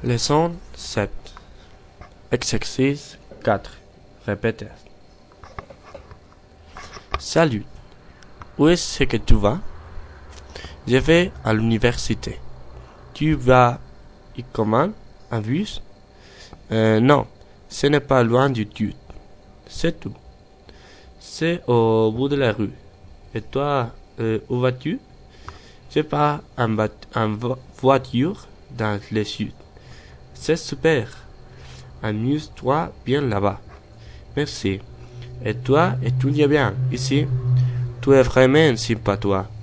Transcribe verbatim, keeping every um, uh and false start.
Leçon sept. Exercice quatre. Répétez. Salut. Où est-ce que tu vas? Je vais à l'université. Tu vas y comment? En bus? Euh, non, ce n'est pas loin du tout. C'est tout. C'est au bout de la rue. Et toi, euh, où vas-tu? Je pars en, bat- en vo- voiture dans le sud. C'est super. Amuse-toi bien là-bas. Merci. Et toi, étudie bien ici. Tu es vraiment sympa, toi.